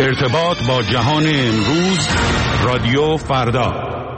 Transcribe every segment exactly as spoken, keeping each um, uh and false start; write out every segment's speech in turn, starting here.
ارتباط با جهان امروز، رادیو فردا.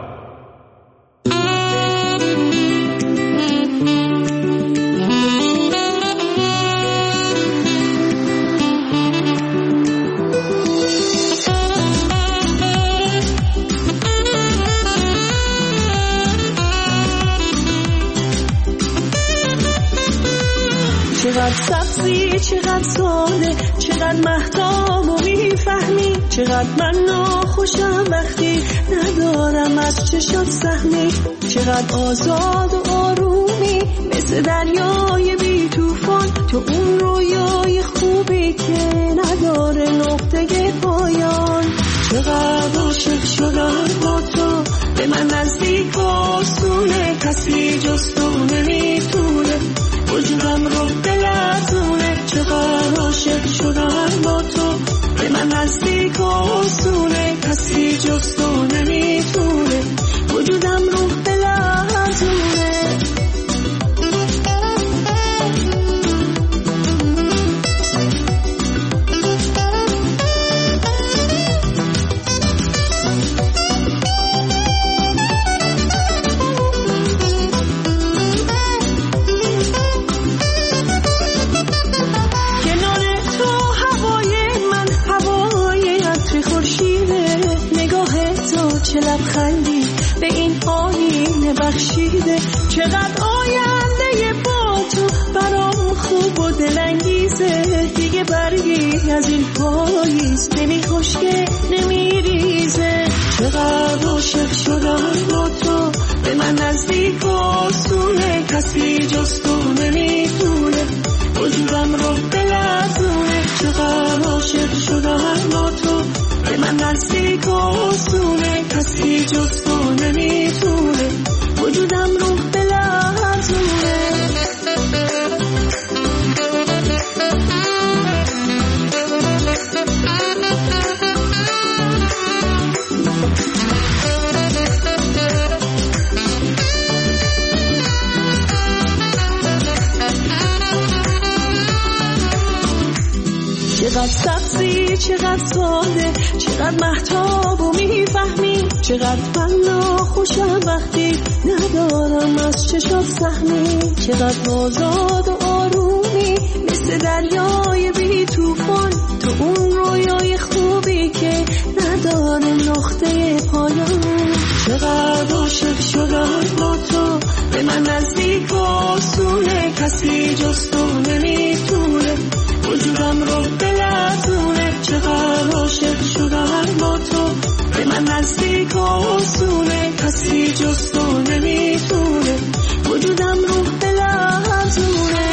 چقدر سبزی، چقدر ساده، چقدر مهتاب و میفهمی، چقدر من ناخوشم وقتی ندارم از چشات سهمی، چقدر آزاد و آرومی مثل دریای بی توفان، تو اون رویای خوبی که نداره نقطه پایان. چقدر عاشق شدم با تو، به من نزدیک آسونه، کسی جز تو نمیتونه وجودم رو بلرزونه. چقدر عاشق شدم با تو، به من نزدیک آسونه، کسی جز تو نمیتونه وجودم رو بلرزونه. چه لبخندی به این آینه بخشیده، چقدر آینده با تو برام خوب و دلانگیزه. دیگه برگی از این پاییز نمی خشکه نمی ریزه. چقدر عاشق شدم با تو، به من نزدیک آسونه، کسی جز تو نمیتونه وجودم رو بلرزونه. چقدر عاشق شدم با تو، به من نزدیک آسونه، کسی جز تو نمیتونه وجودم رو بلرزونه. چقدر سبزی، چقدر ساده، چقدر مهتاب و میفهمی، چقدر من ناخوشم وقتی ندارم از چشات سهمی، چقدر آزاد و آرومی مثل دریای بی توفان، تو اون رویای خوبی که نداره نقطه پایان. چقدر عاشق شدم با تو، به من نزدیک آسونه، کسی جز تو نمیتونه وجودم رو بلرزونه. چقدر عاشق شدم با تو، به من نزدیک آسونه، کسی جز تو نمیتونه وجودم رو بلرزونه.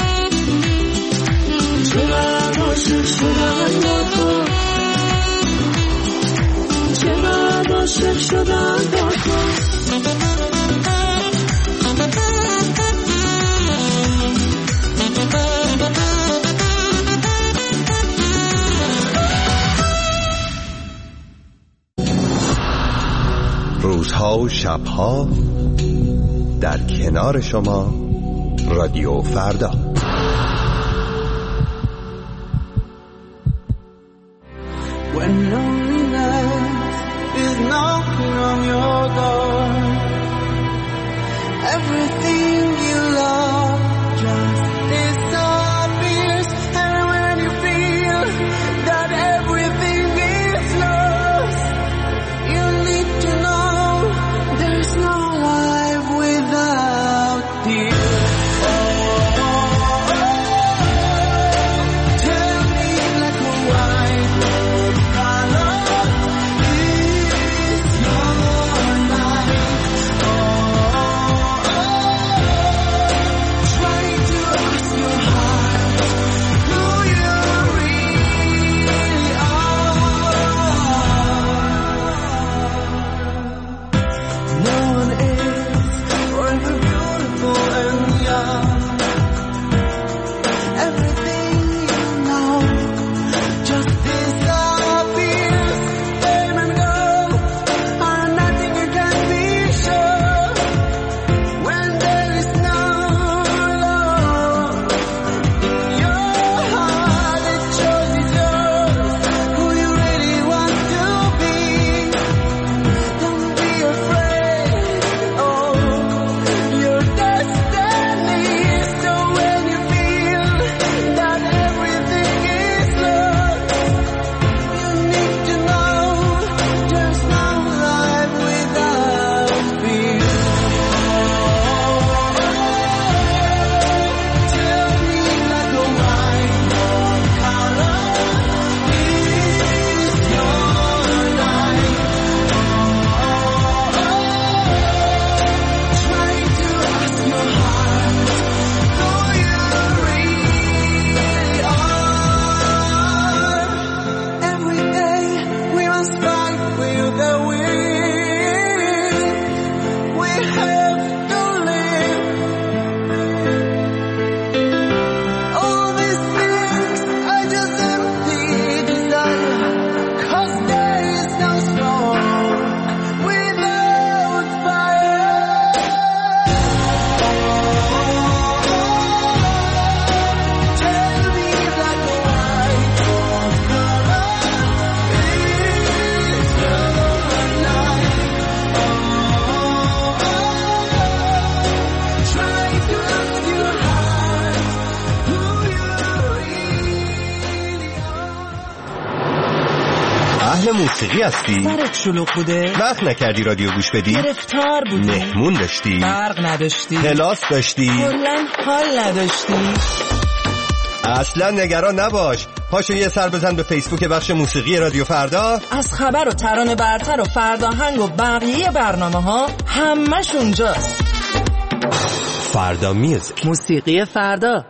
چقدر عاشق شدم با تو، چقدر عاشق شدم با تو. روزها و شبها در کنار شما، رادیو فردا. When loneliness is knocking on your door, everything you love just disappears. And when you feel that everything is lost, you need to know there's no life without you. Tell me like a white color. اهل موسیقی هستی؟ سرت شلوغ بوده؟ وقت نکردی رادیو گوش بدی؟ گرفتار بودی؟ مهمون داشتی؟ برق نداشتی؟ کلاس داشتی؟ کلاً حال نداشتی؟ اصلا نگران نباش، پاشو یه سر بزن به فیسبوک بخش موسیقی رادیو فردا. از خبر و ترانه برتر و فرداهنگ و بقیه برنامه ها همش اونجاست. فردا میوزیک، موسیقی فردا.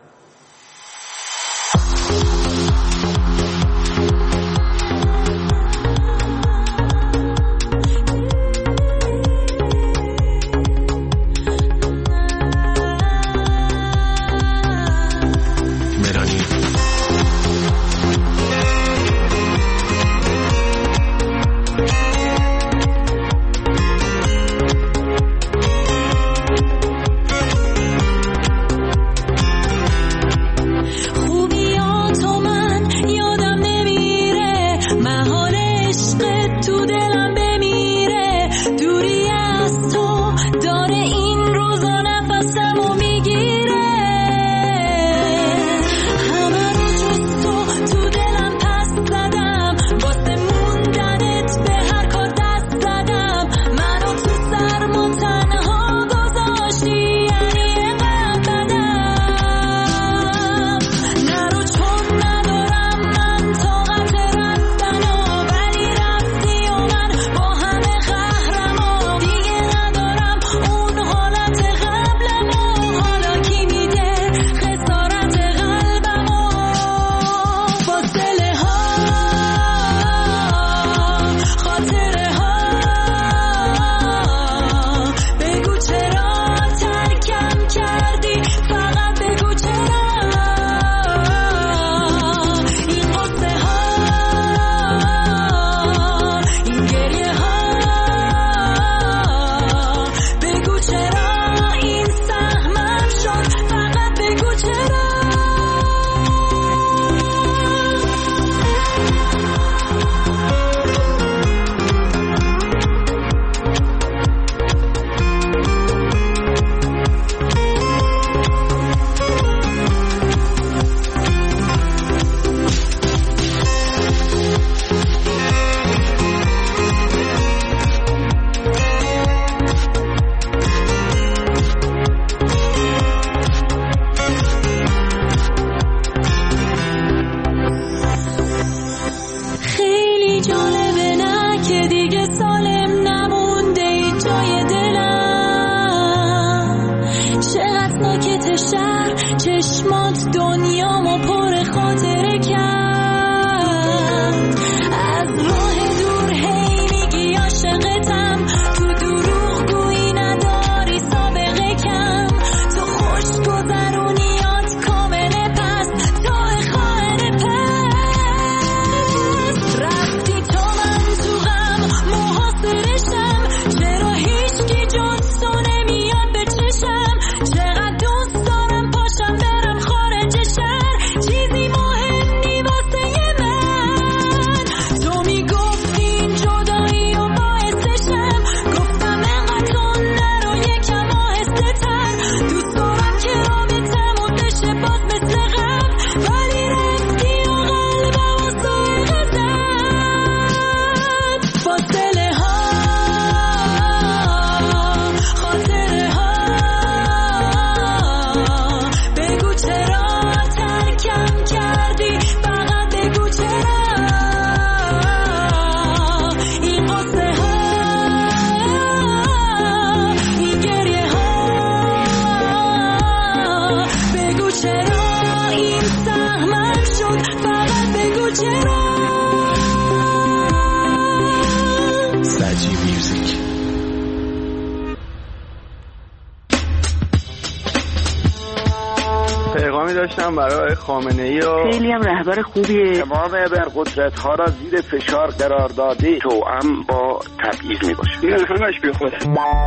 داشتم برای خامنه‌ای و خیلی هم رهبر خوبیه. تمام ابرقدرت ها را زیر فشار قرار داده، توأم با تبعیض میباشه. این همش بی خوده.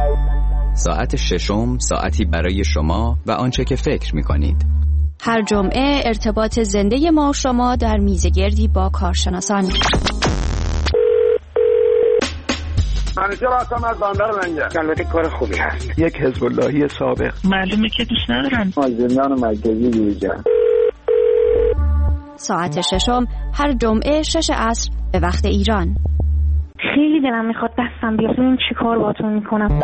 ساعت ششم، ساعتی برای شما و آنچه که فکر میکنید. هر جمعه ارتباط زنده ما و شما در میزگردی با کارشناسان. منیجر هستم از بندر منجر. البته کار خوبی هست. یک حزب اللهی سابق. معلومه که دوست ندارن. از زندان مرکزی یوجا. ساعت ششم هر جمعه شش عصر به وقت ایران. خیلی دلم میخواد دستم بیاد ببینم چی کار باهاتون میکنم.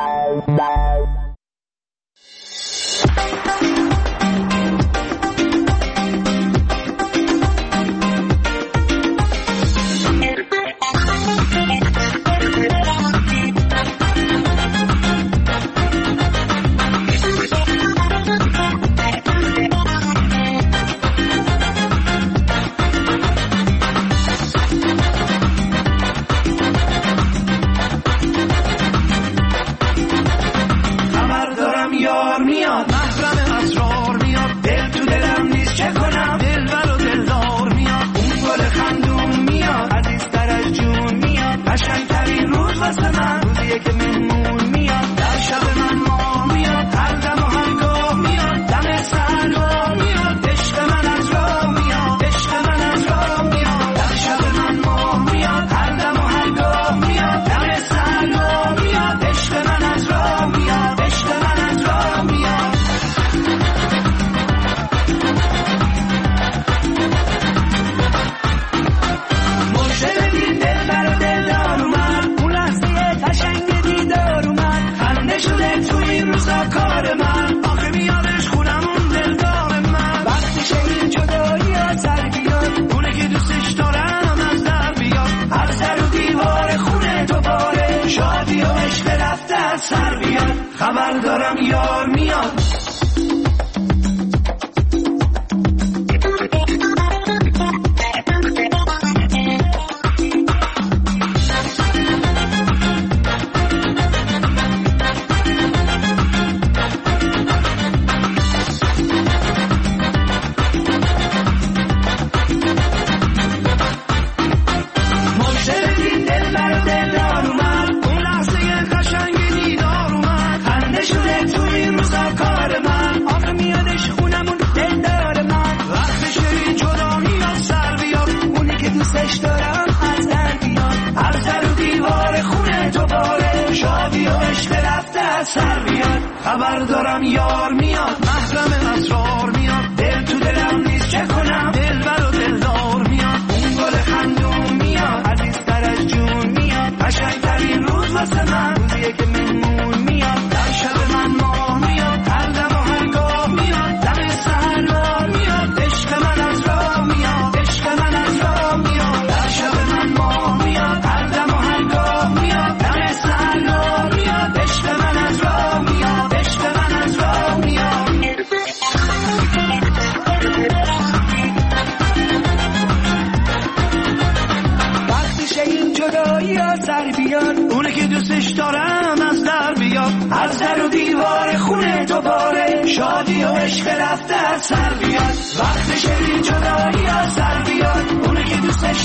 خبر دارم یار میاد. خبر دارم یار میاد، محرم اسرار میاد، دل تو دلم نیست چه کنم، دل بر و دلدار میاد، اون گل خندون میاد، عزیزتر از جون میاد، قشنگترین روز واسه من روزیه که مهمون میاد، در شب من ماه میاد، هر دم و هرگاه میاد، دم سحر راه میاد، عشق من از راه میاد، عشق من از راه میاد، در شب من ماه میاد، هر دم و هرگاه میاد، دم سحر راه میاد، عشق من از راه میاد، عشق من از راه میاد. وقتی شه این جدایی ها سر بیاد، اونه که دوستش دارم از در بیاد، از در و دیوار خونه دوباره شادی و عشق رفته از سر بیاد. وقتی شه این جدایی ها سر بیاد، اونه که دوستش